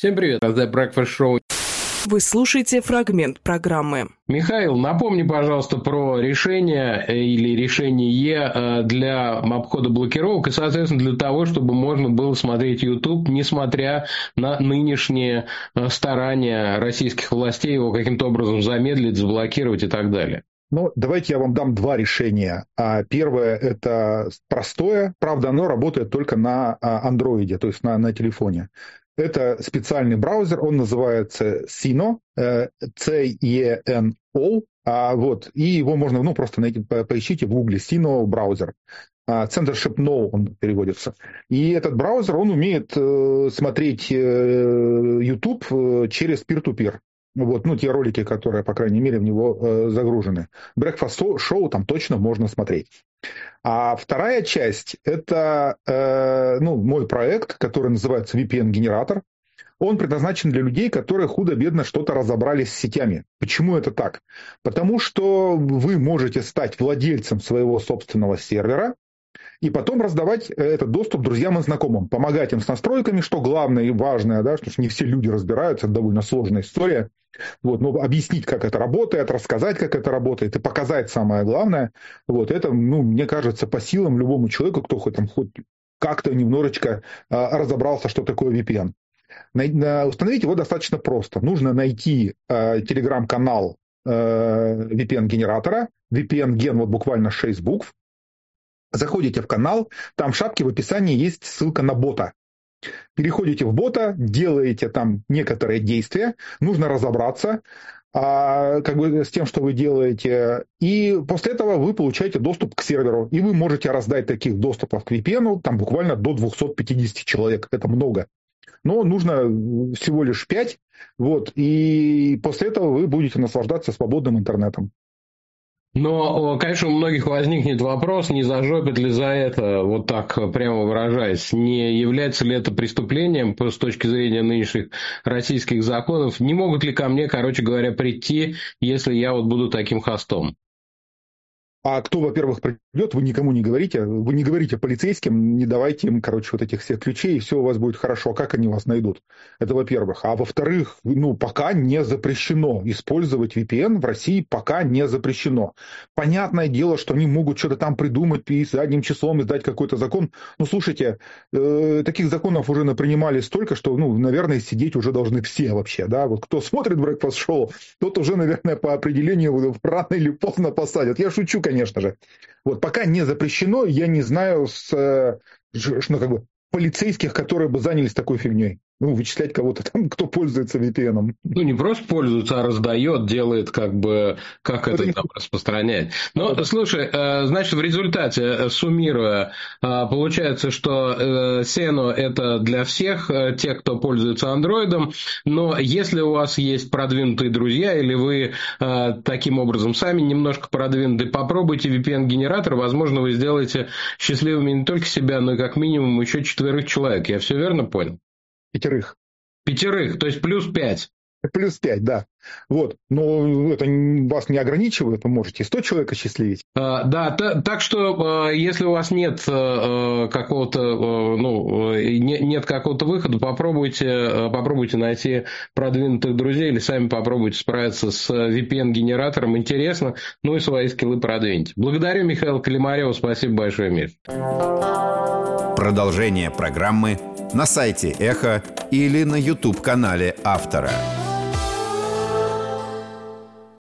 Всем привет, это The Breakfast Show. Вы слушаете фрагмент программы. Михаил, напомни, пожалуйста, про решение или решение для обхода блокировок и, соответственно, для того, чтобы можно было смотреть YouTube, несмотря на нынешние старания российских властей его каким-то образом замедлить, заблокировать и так далее. Ну, давайте я вам дам два решения. Первое – это простое, правда, оно работает только на андроиде, то есть на телефоне. Это специальный браузер, он называется Sino, C-E-N-O, и его можно просто найти, поищите в гугле Sino браузер. Censorship No он переводится. И этот браузер, он умеет смотреть YouTube через peer-to-peer. Те ролики, которые, по крайней мере, в него загружены. Breakfast Show там точно можно смотреть. А вторая часть – это мой проект, который называется VPN-генератор. Он предназначен для людей, которые худо-бедно что-то разобрались с сетями. Почему это так? Потому что вы можете стать владельцем своего собственного сервера и потом раздавать этот доступ друзьям и знакомым, помогать им с настройками, что главное и важное, да, что не все люди разбираются, это довольно сложная история. Но объяснить, как это работает, рассказать, как это работает, и показать самое главное, это, мне кажется, по силам любому человеку, кто хоть как-то немножечко разобрался, что такое VPN. Установить его достаточно просто. Нужно найти телеграм-канал VPN-генератора, VPN-ген, буквально 6 букв. Заходите в канал, там в шапке в описании есть ссылка на бота. Переходите в бота, делаете там некоторые действия, нужно разобраться с тем, что вы делаете, и после этого вы получаете доступ к серверу, и вы можете раздать таких доступов к VPN, там буквально до 250 человек, это много. Но нужно всего лишь 5, и после этого вы будете наслаждаться свободным интернетом. Но, конечно, у многих возникнет вопрос, не зажопит ли за это, вот так прямо выражаясь, не является ли это преступлением с точки зрения нынешних российских законов, не могут ли ко мне, прийти, если я буду таким хостом? А кто, во-первых, придет, вы никому не говорите. Вы не говорите полицейским, не давайте им, этих всех ключей, и все у вас будет хорошо. А как они вас найдут? Это во-первых. А во-вторых, пока не запрещено использовать VPN в России, пока не запрещено. Понятное дело, что они могут что-то там придумать и задним числом издать какой-то закон. Слушайте, таких законов уже напринимали столько, что, наверное, сидеть уже должны все вообще. Да? Кто смотрит Breakfast Show, тот уже, наверное, по определению рано или поздно посадят. Я шучу, конечно же. Пока не запрещено, я не знаю полицейских, которые бы занялись такой фигней. Вычислять кого-то там, кто пользуется VPN. Не просто пользуется, а раздает, делает как это там распространяет. Слушай, значит, в результате, суммируя, получается, что Seno это для всех, тех, кто пользуется андроидом, но если у вас есть продвинутые друзья, или вы таким образом сами немножко продвинуты, попробуйте VPN-генератор, возможно, вы сделаете счастливыми не только себя, но и как минимум еще 4 человек. Я все верно понял? 5, то есть плюс 5. Плюс 5, да. Но это вас не ограничивает, вы можете 100 человек осчастливить. Да, так что, если у вас нет какого-то выхода, попробуйте найти продвинутых друзей или сами попробуйте справиться с VPN-генератором. Интересно, и свои скиллы продвиньте. Благодарю Михаила Калимарева, спасибо большое, Миш. Продолжение программы на сайте Эхо или на YouTube-канале автора.